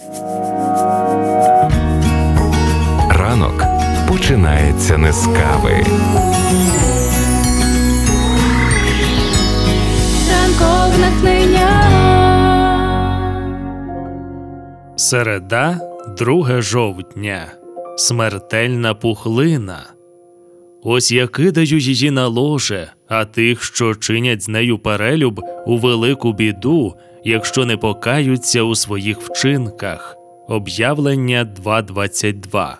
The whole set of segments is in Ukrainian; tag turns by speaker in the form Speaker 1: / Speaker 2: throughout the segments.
Speaker 1: Ранок починається не з кави.
Speaker 2: Ранкове натхнення.
Speaker 3: Середа, 2 жовтня. Смертельна пухлина. Ось я кидаю її на ложе, а тих, що чинять з нею перелюб, у велику біду, якщо не покаються у своїх вчинках. Об'явлення 2:22.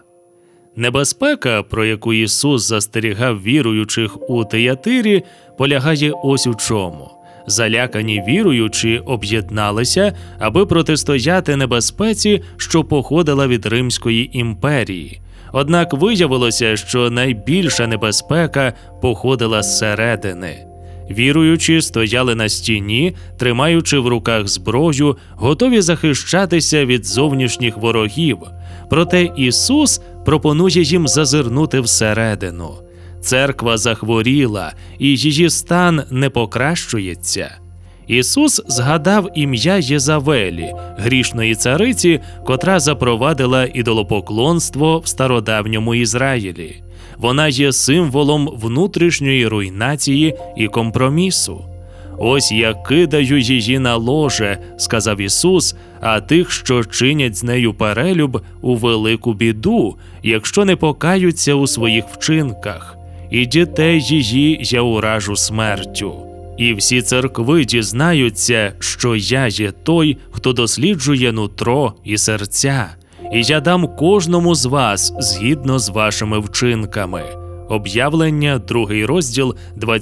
Speaker 3: Небезпека, про яку Ісус застерігав віруючих у Тиатирі, полягає ось у чому. Залякані віруючі об'єдналися, аби протистояти небезпеці, що походила від Римської імперії. Однак виявилося, що найбільша небезпека походила зсередини. Віруючі стояли на стіні, тримаючи в руках зброю, готові захищатися від зовнішніх ворогів. Проте Ісус пропонує їм зазирнути всередину. Церква захворіла, і її стан не покращується. Ісус згадав ім'я Єзавелі, грішної цариці, котра запровадила ідолопоклонство в стародавньому Ізраїлі. Вона є символом внутрішньої руйнації і компромісу. «Ось я кидаю її на ложе», – сказав Ісус, «а тих, що чинять з нею перелюб, у велику біду, якщо не покаються у своїх вчинках. І дітей її я уражу смертю. І всі церкви дізнаються, що я є той, хто досліджує нутро і серця, і я дам кожному з вас згідно з вашими вчинками». Об'явлення, 2 розділ,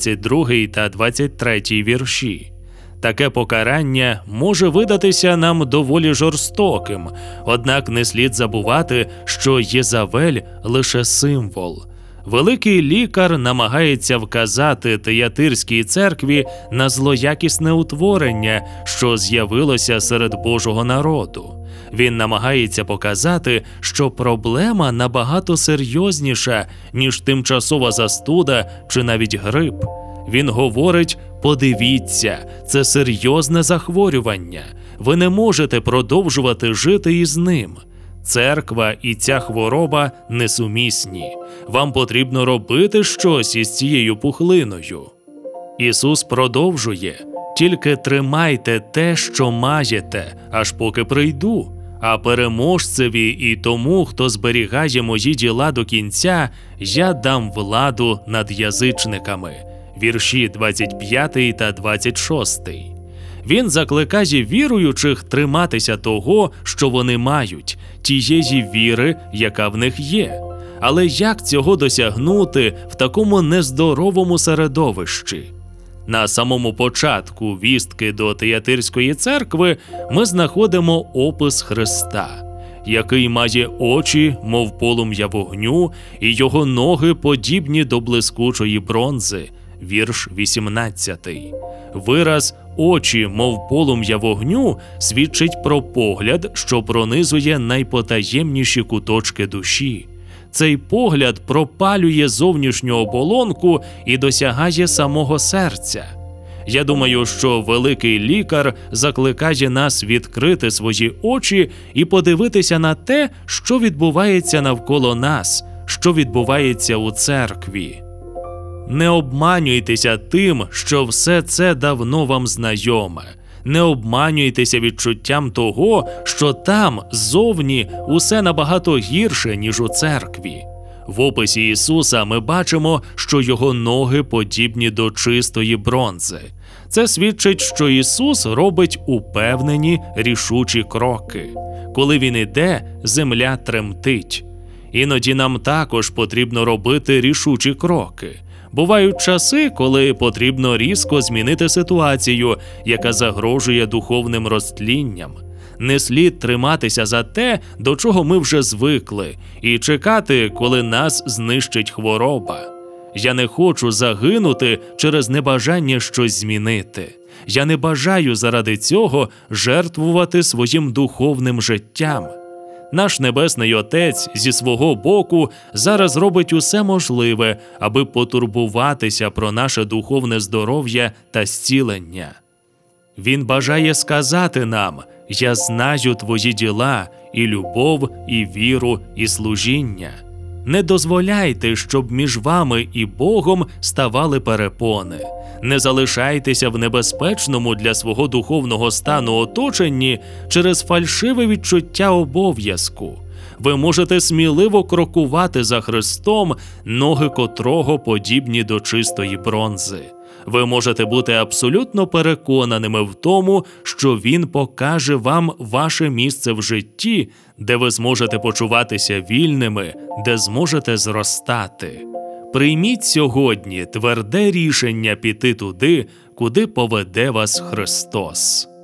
Speaker 3: 22 та 23 вірші. Таке покарання може видатися нам доволі жорстоким, однак не слід забувати, що Єзавель – лише символ. Великий лікар намагається вказати Тиатирській церкві на злоякісне утворення, що з'явилося серед Божого народу. Він намагається показати, що проблема набагато серйозніша, ніж тимчасова застуда чи навіть грип. Він говорить: «Подивіться, це серйозне захворювання. Ви не можете продовжувати жити із ним. Церква і ця хвороба несумісні. Вам потрібно робити щось із цією пухлиною». Ісус продовжує: «Тільки тримайте те, що маєте, аж поки прийду. А переможцеві і тому, хто зберігає мої діла до кінця, я дам владу над язичниками». Вірші 25 та 26. Він закликає віруючих триматися того, що вони мають, тієї віри, яка в них є. Але як цього досягнути в такому нездоровому середовищі? На самому початку вістки до Тиатирської церкви ми знаходимо опис Христа, який має очі, мов полум'я вогню, і його ноги подібні до блискучої бронзи. Вірш 18. Вираз «очі, мов полум'я вогню» свідчить про погляд, що пронизує найпотаємніші куточки душі. Цей погляд пропалює зовнішню оболонку і досягає самого серця. Я думаю, що великий лікар закликає нас відкрити свої очі і подивитися на те, що відбувається навколо нас, що відбувається у церкві. Не обманюйтеся тим, що все це давно вам знайоме. Не обманюйтеся відчуттям того, що там, ззовні, усе набагато гірше, ніж у церкві. В описі Ісуса ми бачимо, що його ноги подібні до чистої бронзи. Це свідчить, що Ісус робить упевнені, рішучі кроки. Коли Він іде, земля тремтить. Іноді нам також потрібно робити рішучі кроки. Бувають часи, коли потрібно різко змінити ситуацію, яка загрожує духовним розтлінням. Не слід триматися за те, до чого ми вже звикли, і чекати, коли нас знищить хвороба. Я не хочу загинути через небажання щось змінити. Я не бажаю заради цього жертвувати своїм духовним життям. Наш Небесний Отець зі свого боку зараз робить усе можливе, аби потурбуватися про наше духовне здоров'я та зцілення. Він бажає сказати нам: Я знаю твої діла, і любов, і віру, і служіння. Не дозволяйте, щоб між вами і Богом ставали перепони. Не залишайтеся в небезпечному для свого духовного стану оточенні через фальшиве відчуття обов'язку. Ви можете сміливо крокувати за Христом, ноги котрого подібні до чистої бронзи. Ви можете бути абсолютно переконаними в тому, що Він покаже вам ваше місце в житті, де ви зможете почуватися вільними, де зможете зростати. Прийміть сьогодні тверде рішення піти туди, куди поведе вас Христос.